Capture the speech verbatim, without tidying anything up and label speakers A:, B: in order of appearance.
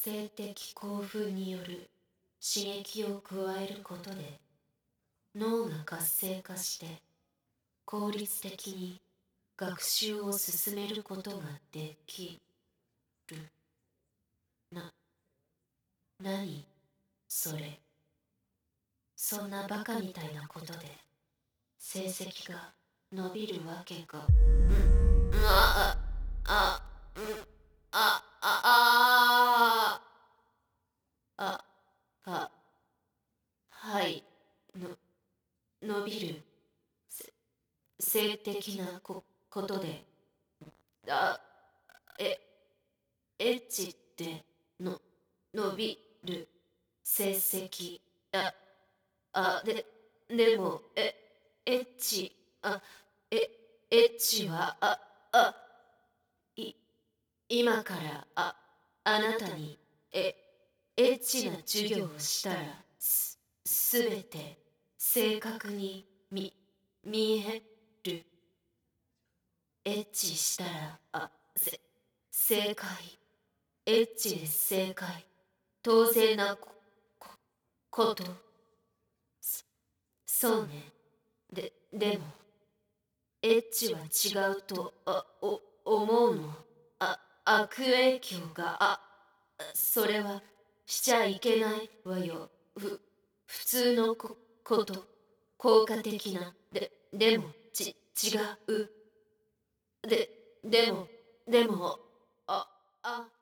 A: 性的興奮による刺激を加えることで脳が活性化して効率的に学習を進めることができる。な、何それ。そんなバカみたいなことで成績が伸びるわけが。うん、あ、あ、うん、あ、あ、あ、あ、あ、はい、の、伸びる。せ性的なこ、ことで。あ、え、エッチって、の、伸びる。成績。あ、あ、で、でも、え、エッチ、あ、え、エッチは、あ、あ、い、今から、あ、あなたに、え、エッチな授業をしたら、す、すべて、正確に、み、見える。エッチしたら、あ、せ、正解。エッチで正解。当然なこ、こ、こと。そ、そうね。で、でも、エッチは違うと、あ、お、思うの。あ、悪影響が、あ、それは、しちゃいけないわよ。ふ、普通のこ、こと。効果的な。で、でも、ち、違う。で、でも、でも、あ、あ、